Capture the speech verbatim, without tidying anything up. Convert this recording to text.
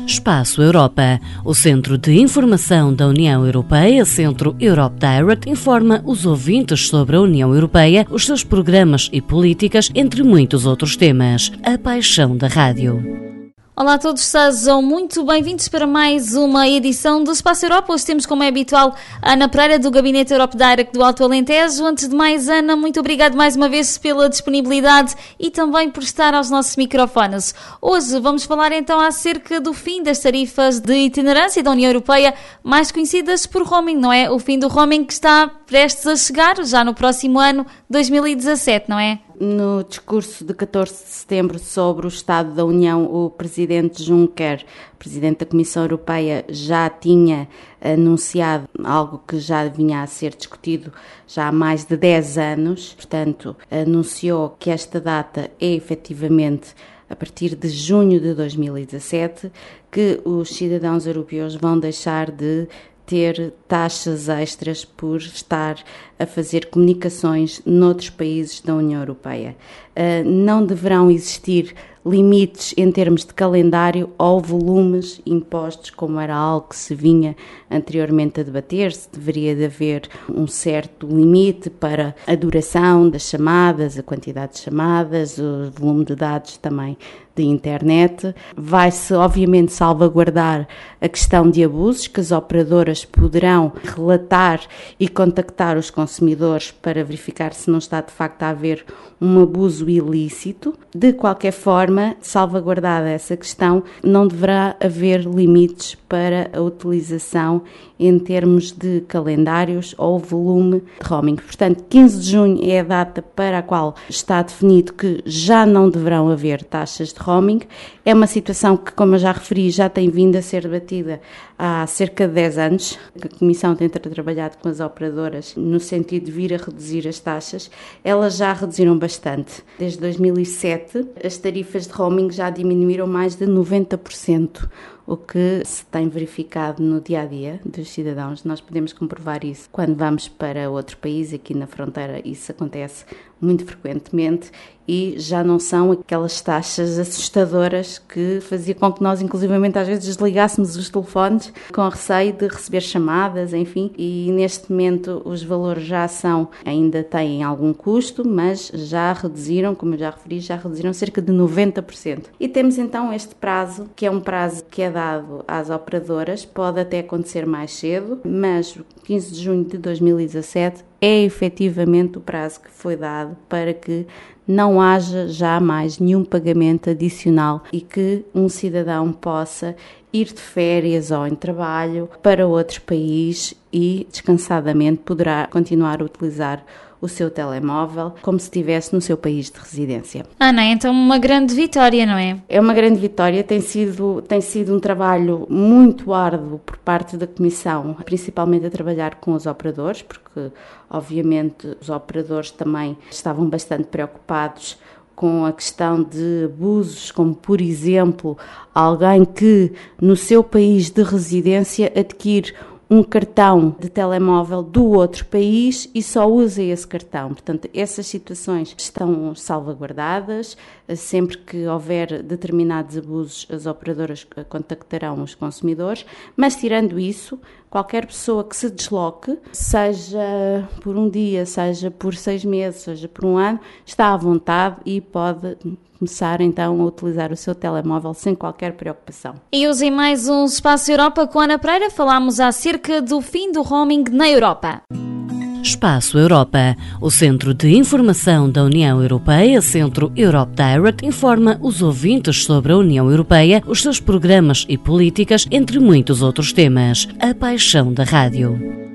Espaço Europa. O Centro de Informação da União Europeia, Centro Europe Direct, informa os ouvintes sobre a União Europeia, os seus programas e políticas, entre muitos outros temas. A paixão da rádio. Olá a todos, sejam muito bem-vindos para mais uma edição do Espaço Europa. Hoje temos, como é habitual, a Ana Pereira, do Gabinete Europe Direct do Alto Alentejo. Antes de mais, Ana, muito obrigado mais uma vez pela disponibilidade e também por estar aos nossos microfones. Hoje vamos falar então acerca do fim das tarifas de itinerância da União Europeia, mais conhecidas por roaming, não é? O fim do roaming que está prestes a chegar já no próximo ano, dois mil e dezassete, não é? No discurso de catorze de setembro sobre o Estado da União, o Presidente Juncker, Presidente da Comissão Europeia, já tinha anunciado algo que já vinha a ser discutido já há mais de dez anos. Portanto, anunciou que esta data é efetivamente a partir de junho de dois mil e dezassete, que os cidadãos europeus vão deixar de ter taxas extras por estar a fazer comunicações noutros países da União Europeia. Uh, não deverão existir limites em termos de calendário ou volumes impostos, como era algo que se vinha anteriormente a debater-se. Deveria de haver um certo limite para a duração das chamadas, a quantidade de chamadas, o volume de dados também de internet. Vai-se, obviamente, salvaguardar a questão de abusos, que as operadoras poderão relatar e contactar os consumidores para verificar se não está de facto a haver um abuso ilícito. De qualquer forma, salvaguardada essa questão, não deverá haver limites para a utilização em termos de calendários ou volume de roaming. Portanto, quinze de junho é a data para a qual está definido que já não deverão haver taxas de roaming. É uma situação que, como eu já referi, já tem vindo a ser debatida há cerca de dez anos. A Comissão tem trabalhado com as operadoras no sentido de vir a reduzir as taxas. Elas já reduziram bastante. Desde dois mil e sete, as tarifas de roaming já diminuíram mais de noventa por cento. O que se tem verificado no dia-a-dia dos cidadãos. Nós podemos comprovar isso quando vamos para outro país. Aqui na fronteira isso acontece muito frequentemente e já não são aquelas taxas assustadoras que fazia com que nós, inclusivamente, às vezes desligássemos os telefones com receio de receber chamadas, enfim. E neste momento os valores já são, ainda têm algum custo, mas já reduziram, como eu já referi, já reduziram cerca de noventa por cento. E temos então este prazo, que é um prazo que é dado às operadoras, pode até acontecer mais cedo, mas quinze de junho de dois mil e dezassete é efetivamente o prazo que foi dado para que não haja já mais nenhum pagamento adicional e que um cidadão possa ir de férias ou em trabalho para outro país e descansadamente poderá continuar a utilizar o seu telemóvel como se estivesse no seu país de residência. Ana, então uma grande vitória, não é? É uma grande vitória, tem sido, tem sido um trabalho muito árduo por parte da Comissão, principalmente a trabalhar com os operadores, porque obviamente os operadores também estavam bastante preocupados com a questão de abusos, como por exemplo, alguém que no seu país de residência adquire um cartão de telemóvel do outro país e só usa esse cartão. Portanto, essas situações estão salvaguardadas. Sempre que houver determinados abusos, as operadoras contactarão os consumidores, mas tirando isso, qualquer pessoa que se desloque, seja por um dia, seja por seis meses, seja por um ano, está à vontade e pode começar então a utilizar o seu telemóvel sem qualquer preocupação. E hoje em mais um Espaço Europa com Ana Pereira falámos acerca do fim do roaming na Europa. Espaço Europa. O Centro de Informação da União Europeia, Centro Europe Direct, informa os ouvintes sobre a União Europeia, os seus programas e políticas, entre muitos outros temas. A paixão da rádio.